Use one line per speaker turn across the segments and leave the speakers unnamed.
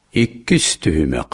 Иккис түймек.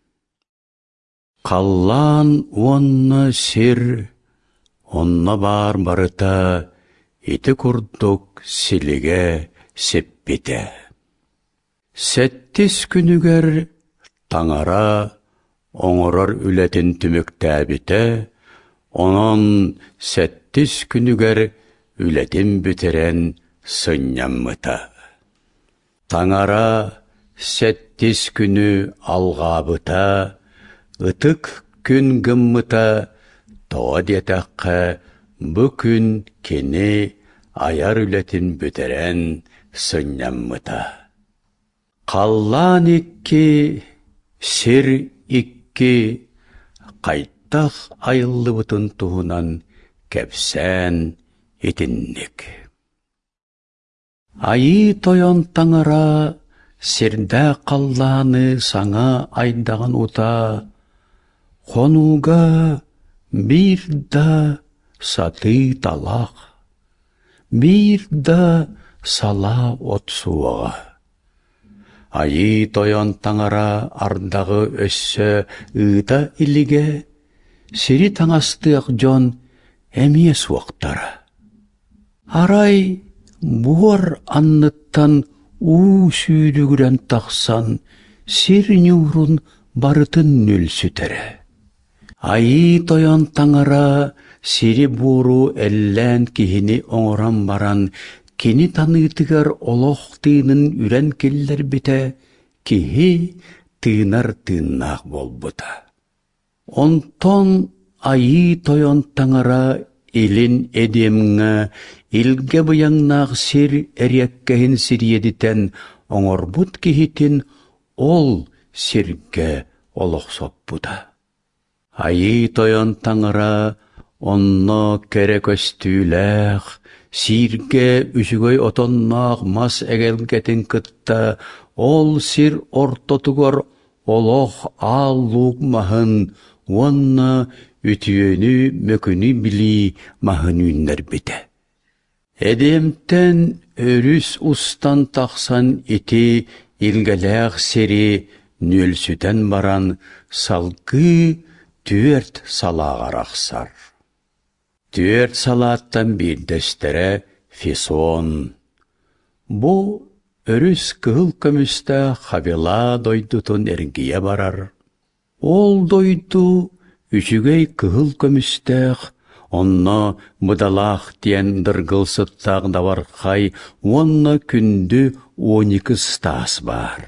Қаллан онны сир, онна бар барыта, ити курдук силиге сеппите. Сеттис күнігер таңара оңорор үлетін түміктәбіте, онон сеттис күнігер үлетін бүтерен сынняммыта. Таңара сеттис күні алғабыта, ытык күн гыммыта, тоға детаққа бүкін кені аяр үлетін бүтерен сынняммыта. Қаллан икки, сир икки, қайттақ айылы бұтын туғынан кәпсән етіннік. Айы тойон таңыра, сирдә қалланы саңа айдаған ута, қонуға бір да саты талақ, бір да сала отсуаға. Айы тойон таңыра ардағы өссі ұйта иліге, сири таңастық жон әмие суақтара. Арай буар анныттан сүйрігірен тақсан, сирни урун барытын нүл сүтері. Айы тойон таңыра сири буру әллән кихини оңыран баран, кені таныйтығар олоқ тыынын үрен келлер біте, кихи тыынар тыыннақ болбыта. Онтон айы тойон таңыра илин эдемңа илге бұяңнақ сир әреккәхін сирьедітен оңорбут кихитин ол сирге олоқсоп бұда. Айы тойон таңыра онно кере көстүйләқ, сирге үсігөй отоннақ мас әгелгетін кытта, ол сир ортотугор олоқ аллуг махын, онна үтүйені мөкіні білі махын үннер біте. Эдемтен өрүс устан тақсан ити илгеләқ сири нөлсүтен баран салгы түерт салағарақсар. Түерт салаттан бір дөстере фисон. Бу өрүс кығыл көмісті хавила дойдутун әргие барар. Ол дойду үчүгей кығыл көмістәқ, онна мұдалақ тен дыргылсыттақ давар қай, онна күнді 12 стас бар.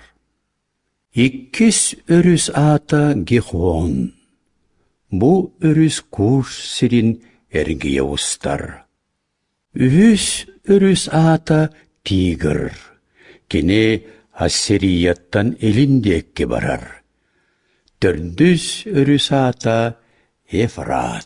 Иккис өрүс ата гихон. Бу өрүс курс сирин әргие ұстар. Үс өрүс ата тигр. Кене ассирияттан еліндекке барар. Төрдүс өрүс ата Ефрат.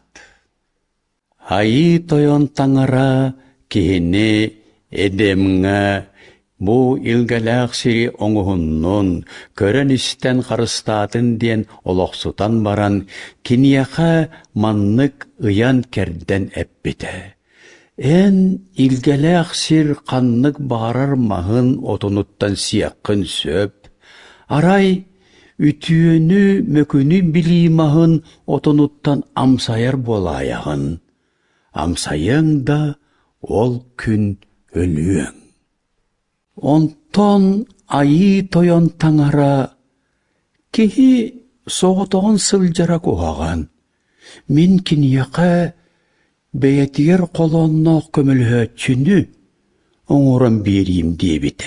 Айы тойон таңыра кихіне эдемңа бу илгеләқ сири оңуһуннун көрен истен қарыстатын ден олоқсутан баран кинияқа маннык ыян керден әппіті. Эн илгеләқ сир қаннык барар мағын отунуттан сияққын сөп. Арай үтүйені мөкіні білеймағын отунуттан амсайар болаяғын. Амсайың да ол күн өлуің. Онтон айы тойон таңара кихи соғытығын сылжара куғаған. Мен кинияқа бәйетігер қолоннақ көмілі оңырын берейім дебіті.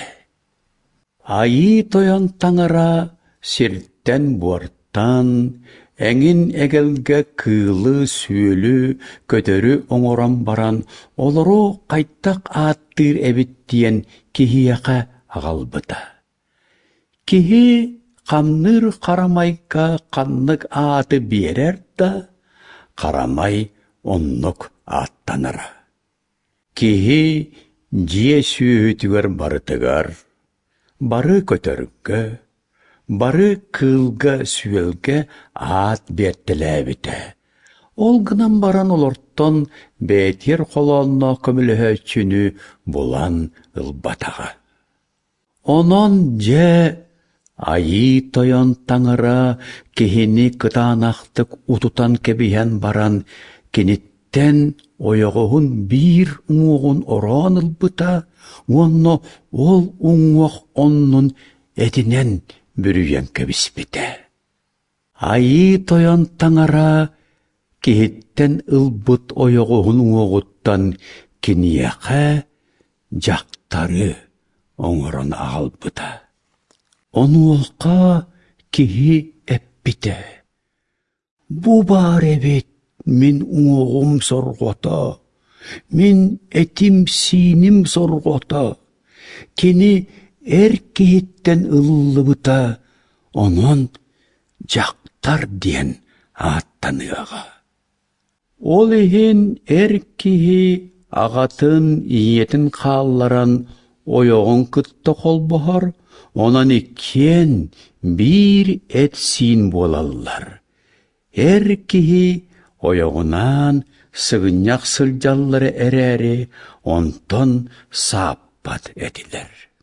Айы тойон таңара сирттен буартан, әңін әгелге кылы сүйелі көтөрі оңыран баран, олыру қайттақ аттыр әбіттиен кихияқа ағалбыта. Кихи қамныр қарамайға қаннық аты берер да, қарамай оннық аттаныра. Кихи жие сүйетігер барытығар, бары көтөргі, бары кылга сүйелге ат бертіләбіті. Ол гынан баран олортон бәйтер қолонна көмілігі чүні болан ылбатаға. Онон же Айы тойон таңыра кехини кытаанақтык утутан кебиһэн баран кенеттен ойоғуғун бир уңуғун ороон ылбыта, уонно ол уңуох оннун этинен бүрүйен кебиспите. Айы тойон таңыра кехиттен ылбыт ойоғуғун уоғуттан кинияқа жақтары оңорон аалбыта. Онуолқа кихи эппите. Бу бар эбит мин уоғум сорғота, мин этим синим сорғота, кини кихиттен ыллыбыта, онон жақтар диен аттаныаға. Ол ихин кихи ағатын иетин қалларан ойоғын кытта қолбахар, онан иккен бир син болаллар. Кихи ойоғынан сығынняқ сылжаллары әрәрі, онтон саппат этилер.